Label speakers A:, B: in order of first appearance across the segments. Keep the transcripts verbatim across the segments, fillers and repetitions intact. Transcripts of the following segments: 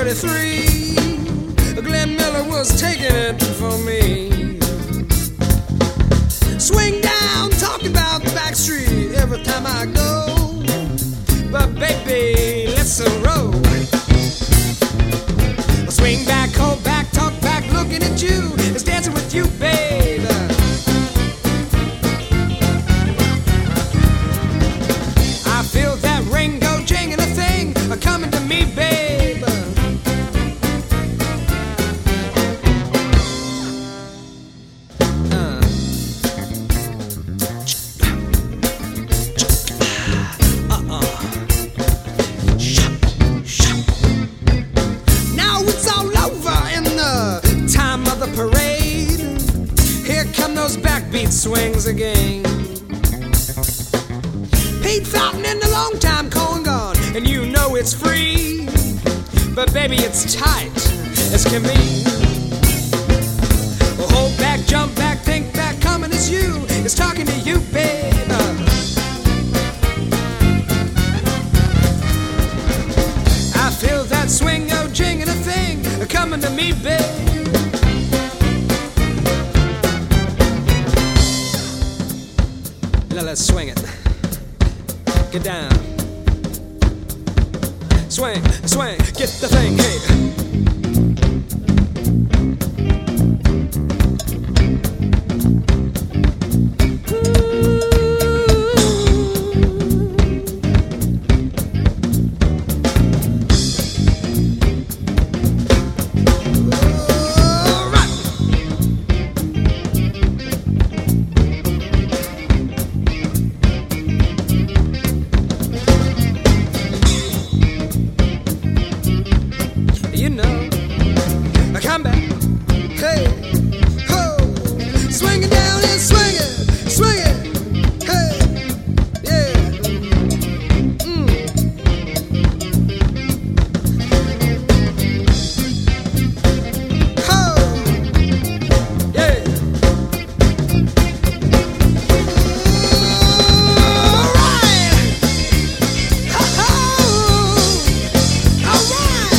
A: thirty-three, Glenn Miller was taking it from me. Swing down, talking about the back street every time I go. But baby, let's roll. Swing back, hold back, talk back, looking at you. It's dancing with you, baby. I feel that Ringo jinging a thing coming to me, baby. Uh. Uh-uh. Now it's all over in the time of the parade. Here come those backbeat swings again. Pete Fountain and the long time corn gone, and you know it's free, but baby it's tight as can be. Well, hold back, jump back, think back, coming as you, it's talking to you, baby. I feel that swing, oh jing and a thing coming to me, babe. Now let's swing it. Get down. Swing, swing, get the thing, hey. You know, come back, hey, ho, swing it down and swing it, swing it, hey, yeah, mm. Ho, yeah, all right, ho, ho, all right.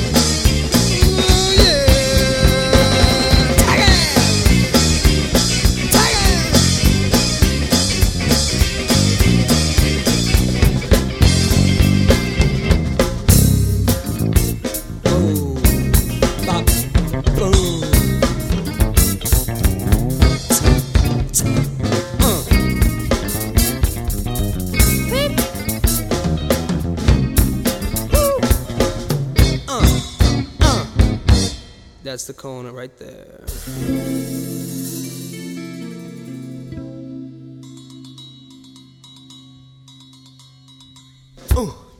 A: That's the corner right there. Ooh.